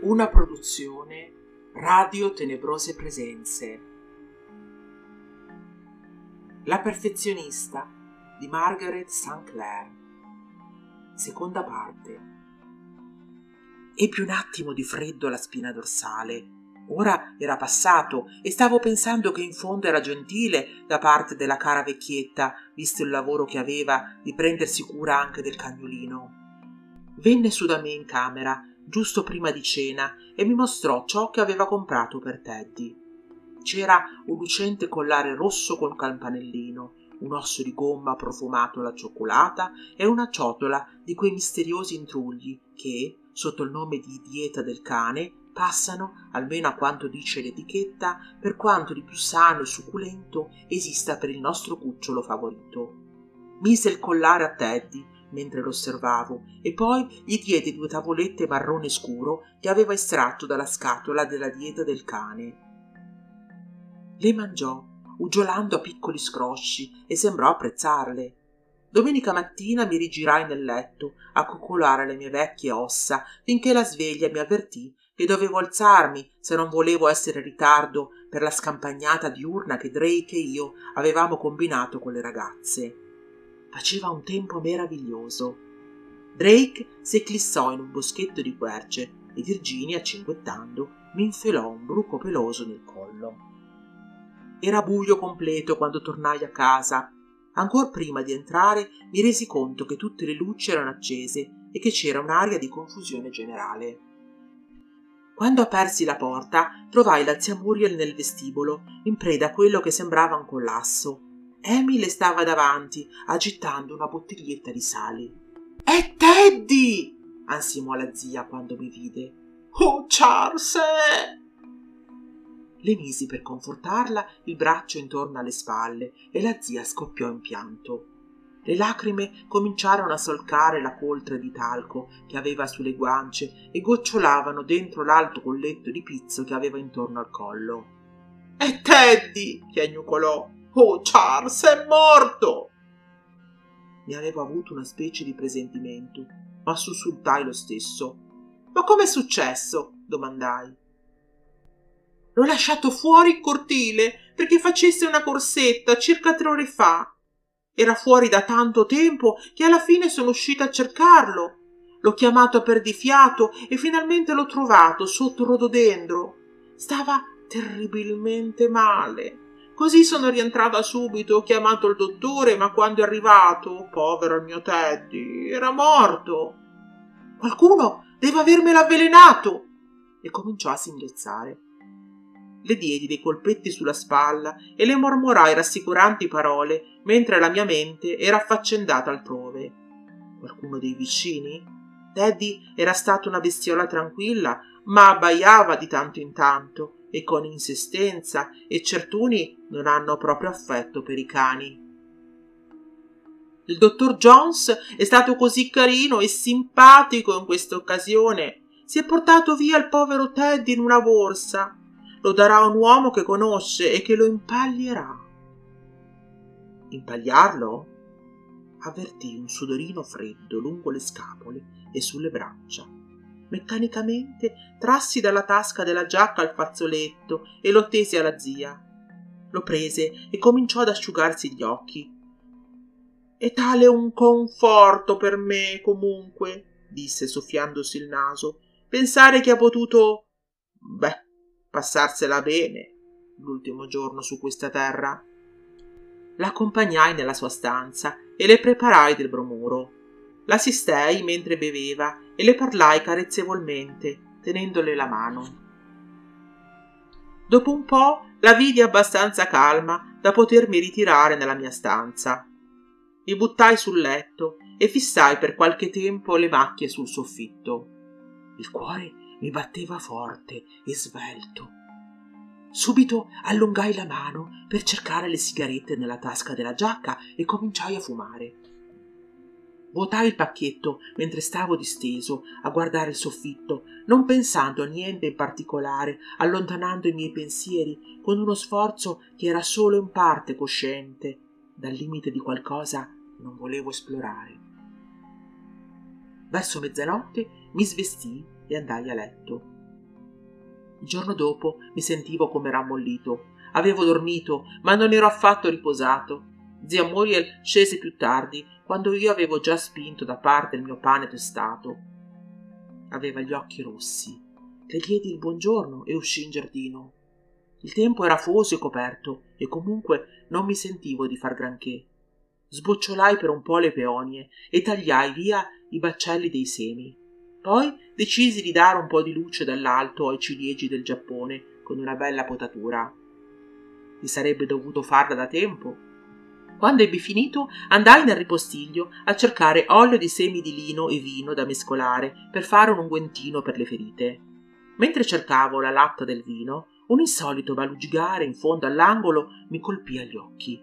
Una produzione Radio Tenebrose Presenze. La perfezionista di Margaret St. Clair. Seconda parte. Ebbi un attimo di freddo alla spina dorsale. Ora era passato e stavo pensando che in fondo era gentile da parte della cara vecchietta, visto il lavoro che aveva di prendersi cura anche del cagnolino. Venne su da me in camera giusto prima di cena e mi mostrò ciò che aveva comprato per Teddy. C'era un lucente collare rosso col campanellino, un osso di gomma profumato alla cioccolata e una ciotola di quei misteriosi intrugli che, sotto il nome di dieta del cane, passano, almeno a quanto dice l'etichetta, per quanto di più sano e succulento esista per il nostro cucciolo favorito. Mise il collare a Teddy mentre lo osservavo e poi gli diede 2 tavolette marrone scuro che aveva estratto dalla scatola della dieta del cane. Le mangiò, uggiolando a piccoli scrosci, e sembrò apprezzarle. Domenica mattina mi rigirai nel letto a coccolare le mie vecchie ossa finché la sveglia mi avvertì che dovevo alzarmi se non volevo essere in ritardo per la scampagnata diurna che Drake e io avevamo combinato con le ragazze. Faceva un tempo meraviglioso. Drake si eclissò in un boschetto di querce e Virginia, cinguettando, mi infilò un bruco peloso nel collo. Era buio completo quando tornai a casa. Ancor prima di entrare mi resi conto che tutte le luci erano accese e che c'era un'aria di confusione generale. Quando apersi la porta, trovai la zia Muriel nel vestibolo, in preda a quello che sembrava un collasso. Amy le stava davanti, agitando una bottiglietta di sali. «È Teddy!» ansimò la zia quando mi vide. «Oh, Charles!» Le misi per confortarla il braccio intorno alle spalle e la zia scoppiò in pianto. Le lacrime cominciarono a solcare la coltre di talco che aveva sulle guance e gocciolavano dentro l'alto colletto di pizzo che aveva intorno al collo. «È Teddy!» piagnucolò. «Oh, Charles è morto!» Ne avevo avuto una specie di presentimento, ma sussultai lo stesso. «Ma com'è successo?» domandai. «L'ho lasciato fuori in cortile perché facesse una corsetta circa 3 ore fa. Era fuori da tanto tempo che alla fine sono uscita a cercarlo. L'ho chiamato a perdifiato e finalmente l'ho trovato sotto il rododendro. Stava terribilmente male. Così sono rientrata subito, ho chiamato il dottore, ma quando è arrivato, povero il mio Teddy, era morto. Qualcuno deve avermelo avvelenato!» E cominciò a singhiozzare. Le diedi dei colpetti sulla spalla e le mormorai rassicuranti parole mentre la mia mente era affaccendata altrove. Qualcuno dei vicini? Teddy era stata una bestiola tranquilla, ma abbaiava di tanto in tanto e con insistenza, e certuni non hanno proprio affetto per i cani. Il dottor Jones è stato così carino e simpatico in questa occasione. Si è portato via il povero Teddy in una borsa. Lo darà a un uomo che conosce e che lo impaglierà. Impagliarlo? Avvertì un sudorino freddo lungo le scapole e sulle braccia. Meccanicamente trassi dalla tasca della giacca il fazzoletto e lo tesi alla zia. Lo prese e cominciò ad asciugarsi gli occhi. «È tale un conforto per me, comunque», disse soffiandosi il naso, «pensare che ha potuto, passarsela bene l'ultimo giorno su questa terra». L'accompagnai nella sua stanza e le preparai del bromuro. L'assistei mentre beveva e le parlai carezzevolmente, tenendole la mano. Dopo un po' la vidi abbastanza calma da potermi ritirare nella mia stanza. Mi buttai sul letto e fissai per qualche tempo le macchie sul soffitto. Il cuore mi batteva forte e svelto. Subito allungai la mano per cercare le sigarette nella tasca della giacca e cominciai a fumare. Vuotai il pacchetto mentre stavo disteso a guardare il soffitto, non pensando a niente in particolare, allontanando i miei pensieri con uno sforzo che era solo in parte cosciente dal limite di qualcosa che non volevo esplorare. Verso mezzanotte mi svestii e andai a letto. Il giorno dopo mi sentivo come rammollito. Avevo dormito, ma non ero affatto riposato. Zia Muriel scese più tardi, quando io avevo già spinto da parte il mio pane tostato. Aveva gli occhi rossi. Le diedi il buongiorno e uscì in giardino. Il tempo era afoso e coperto, e comunque non mi sentivo di far granché. Sbocciolai per un po' le peonie e tagliai via i baccelli dei semi. Poi decisi di dare un po' di luce dall'alto ai ciliegi del Giappone con una bella potatura. Si sarebbe dovuto farla da tempo. Quando ebbi finito, andai nel ripostiglio a cercare olio di semi di lino e vino da mescolare per fare un unguentino per le ferite. Mentre cercavo la latta del vino, un insolito valugigare in fondo all'angolo mi colpì agli occhi.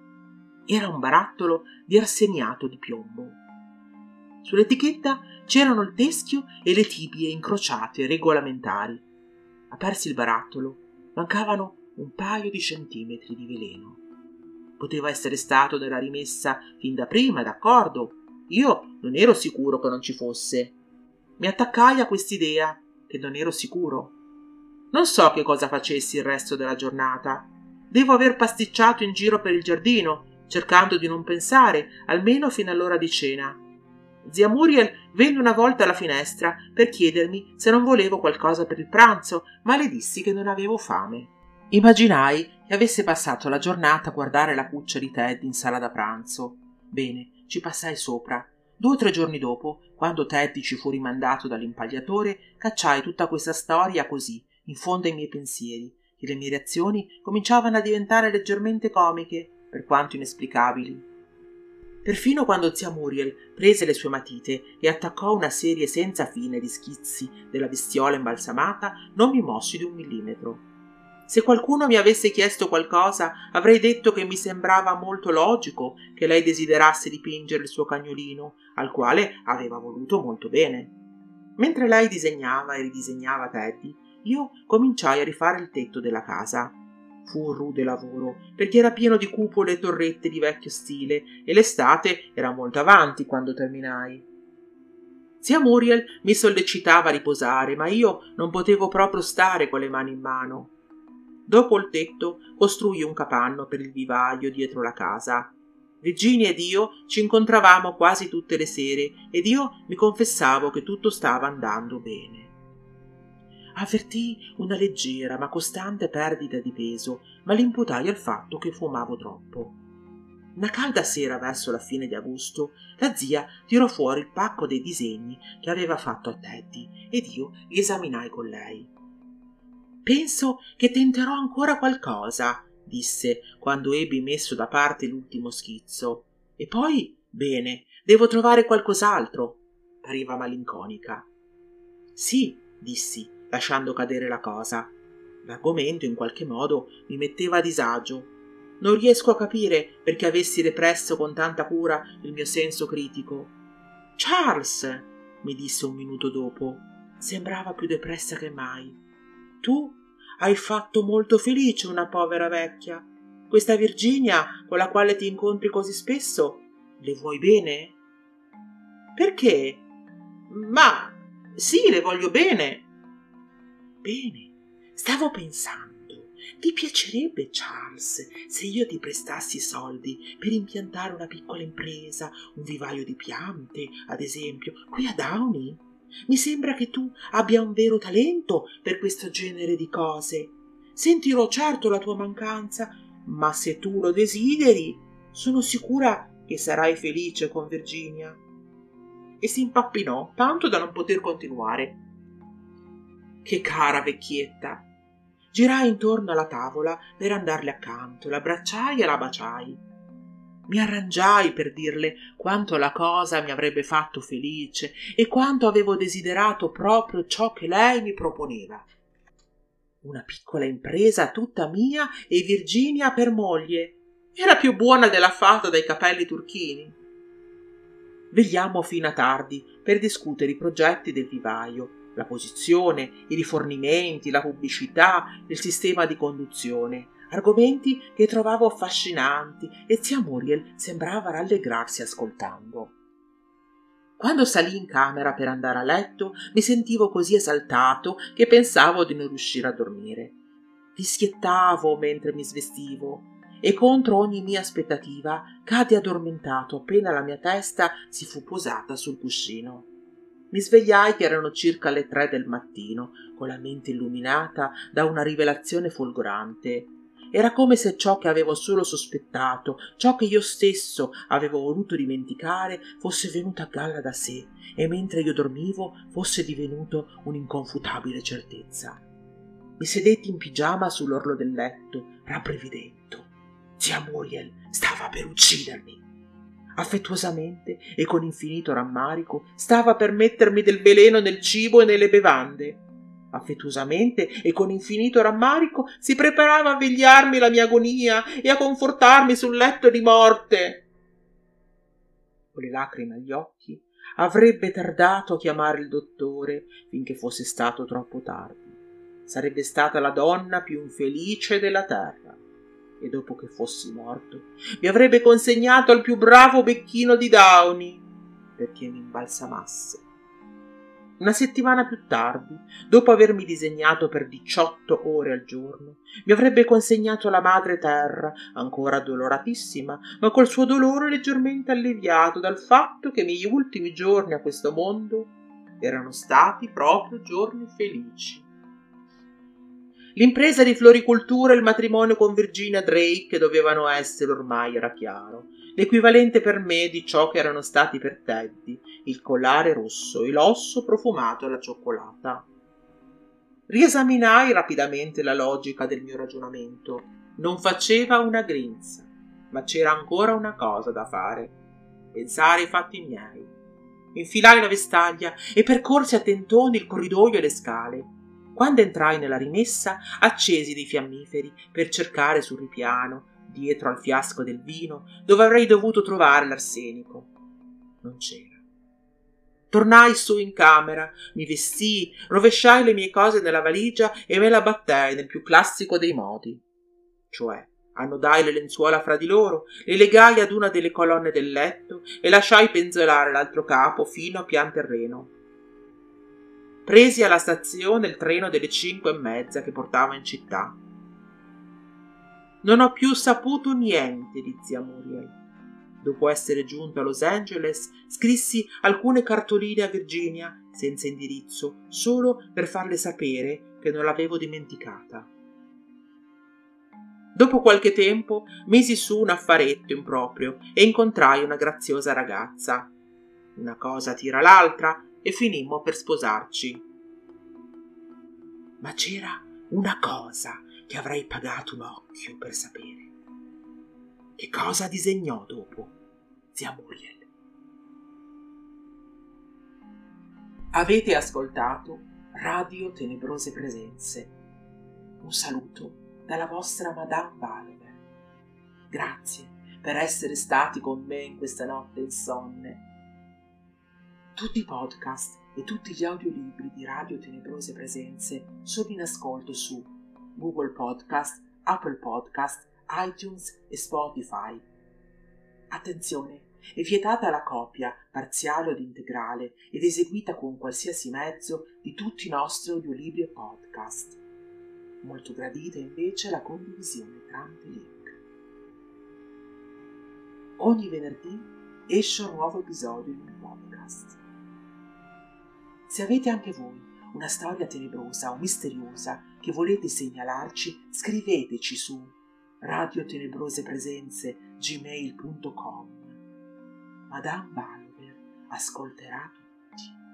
Era un barattolo di arseniato di piombo. Sull'etichetta c'erano il teschio e le tibie incrociate regolamentari. Apersi il barattolo, mancavano un paio di centimetri di veleno. Poteva essere stato nella rimessa fin da prima, d'accordo. Io non ero sicuro che non ci fosse. Mi attaccai a quest'idea che non ero sicuro. Non so che cosa facessi il resto della giornata. Devo aver pasticciato in giro per il giardino, cercando di non pensare, almeno fino all'ora di cena. Zia Muriel venne una volta alla finestra per chiedermi se non volevo qualcosa per il pranzo, ma le dissi che non avevo fame. Immaginai che avesse passato la giornata a guardare la cuccia di Ted in sala da pranzo. Bene, ci passai sopra. 2 o 3 giorni dopo, quando Ted ci fu rimandato dall'impagliatore, cacciai tutta questa storia così, in fondo ai miei pensieri, e le mie reazioni cominciavano a diventare leggermente comiche, per quanto inesplicabili. Perfino quando zia Muriel prese le sue matite e attaccò una serie senza fine di schizzi della bestiola imbalsamata, non mi mossi di 1 millimetro. Se qualcuno mi avesse chiesto qualcosa, avrei detto che mi sembrava molto logico che lei desiderasse dipingere il suo cagnolino, al quale aveva voluto molto bene. Mentre lei disegnava e ridisegnava Teddy, io cominciai a rifare il tetto della casa. Fu un rude lavoro, perché era pieno di cupole e torrette di vecchio stile, e l'estate era molto avanti quando terminai. Zia Muriel mi sollecitava a riposare, ma io non potevo proprio stare con le mani in mano. Dopo il tetto costruì un capanno per il vivaio dietro la casa. Virginia ed io ci incontravamo quasi tutte le sere ed io mi confessavo che tutto stava andando bene. Avvertii una leggera ma costante perdita di peso, ma l'imputai al fatto che fumavo troppo. Una calda sera verso la fine di agosto, la zia tirò fuori il pacco dei disegni che aveva fatto a Teddy ed io li esaminai con lei. «Penso che tenterò ancora qualcosa», disse quando ebbi messo da parte l'ultimo schizzo. «E poi, bene, devo trovare qualcos'altro». Pareva malinconica. «Sì», dissi, lasciando cadere la cosa. L'argomento in qualche modo mi metteva a disagio. Non riesco a capire perché avessi represso con tanta cura il mio senso critico. «Charles», mi disse un minuto dopo, sembrava più depressa che mai. «Tu hai fatto molto felice una povera vecchia. Questa Virginia con la quale ti incontri così spesso, le vuoi bene?» «Perché?» «Ma sì, le voglio bene». «Bene, stavo pensando, ti piacerebbe, Charles, se io ti prestassi soldi per impiantare una piccola impresa, un vivaio di piante, ad esempio, qui a Downey? Mi sembra che tu abbia un vero talento per questo genere di cose. Sentirò certo la tua mancanza, ma se tu lo desideri, sono sicura che sarai felice con Virginia». E si impappinò tanto da non poter continuare. Che cara vecchietta! Girai intorno alla tavola per andarle accanto, l'abbracciai e la baciai. Mi arrangiai per dirle quanto la cosa mi avrebbe fatto felice e quanto avevo desiderato proprio ciò che lei mi proponeva. Una piccola impresa tutta mia e Virginia per moglie. Era più buona della fata dai capelli turchini. Vegliammo fino a tardi per discutere i progetti del vivaio, la posizione, i rifornimenti, la pubblicità, il sistema di conduzione, argomenti che trovavo affascinanti e zia Muriel sembrava rallegrarsi ascoltando. Quando salì in camera per andare a letto, mi sentivo così esaltato che pensavo di non riuscire a dormire. Fischiettavo mentre mi svestivo e contro ogni mia aspettativa caddi addormentato appena la mia testa si fu posata sul cuscino. Mi svegliai che erano circa le 3 del mattino, con la mente illuminata da una rivelazione folgorante. Era come se ciò che avevo solo sospettato, ciò che io stesso avevo voluto dimenticare, fosse venuto a galla da sé e mentre io dormivo fosse divenuto un'inconfutabile certezza. Mi sedetti in pigiama sull'orlo del letto, rabbrividendo. Zia Muriel stava per uccidermi. Affettuosamente e con infinito rammarico stava per mettermi del veleno nel cibo e nelle bevande. Affettuosamente e con infinito rammarico si preparava a vegliarmi la mia agonia e a confortarmi sul letto di morte. Con le lacrime agli occhi avrebbe tardato a chiamare il dottore finché fosse stato troppo tardi. Sarebbe stata la donna più infelice della terra e dopo che fossi morto mi avrebbe consegnato al più bravo becchino di Downey perché mi imbalsamasse. Una settimana più tardi, dopo avermi disegnato per 18 ore al giorno, mi avrebbe consegnato la madre terra, ancora addoloratissima, ma col suo dolore leggermente alleviato dal fatto che i miei ultimi giorni a questo mondo erano stati proprio giorni felici. L'impresa di floricoltura e il matrimonio con Virginia Drake dovevano essere ormai, era chiaro, l'equivalente per me di ciò che erano stati per Teddy, il collare rosso e l'osso profumato alla cioccolata. Riesaminai rapidamente la logica del mio ragionamento. Non faceva una grinza, ma c'era ancora una cosa da fare: pensare ai fatti miei. Infilai la vestaglia e percorsi a tentoni il corridoio e le scale. Quando entrai nella rimessa, accesi dei fiammiferi per cercare sul ripiano, dietro al fiasco del vino, dove avrei dovuto trovare l'arsenico. Non c'era. Tornai su in camera, mi vestii, rovesciai le mie cose nella valigia e me la battei nel più classico dei modi. Cioè, annodai le lenzuola fra di loro, le legai ad una delle colonne del letto e lasciai penzolare l'altro capo fino a pian terreno. Presi alla stazione il treno delle 5:30 che portava in città. Non ho più saputo niente di zia Muriel. Dopo essere giunto a Los Angeles, scrissi alcune cartoline a Virginia, senza indirizzo, solo per farle sapere che non l'avevo dimenticata. Dopo qualche tempo misi su un affaretto improprio e incontrai una graziosa ragazza. Una cosa tira l'altra e finimmo per sposarci. Ma c'era una cosa che avrei pagato un occhio per sapere. Che cosa disegnò dopo zia Muriel? Avete ascoltato Radio Tenebrose Presenze. Un saluto dalla vostra Madame Balover. Grazie per essere stati con me in questa notte insonne. Tutti i podcast e tutti gli audiolibri di Radio Tenebrose Presenze sono in ascolto su Google Podcast, Apple Podcast, iTunes e Spotify. Attenzione! È vietata la copia, parziale o integrale, ed eseguita con qualsiasi mezzo di tutti i nostri audiolibri e podcast. Molto gradita invece la condivisione tramite link. Ogni venerdì esce un nuovo episodio del mio podcast. Se avete anche voi una storia tenebrosa o misteriosa che volete segnalarci, scriveteci su radiotenebrosepresenze@gmail.com. Madame Balover ascolterà tutti.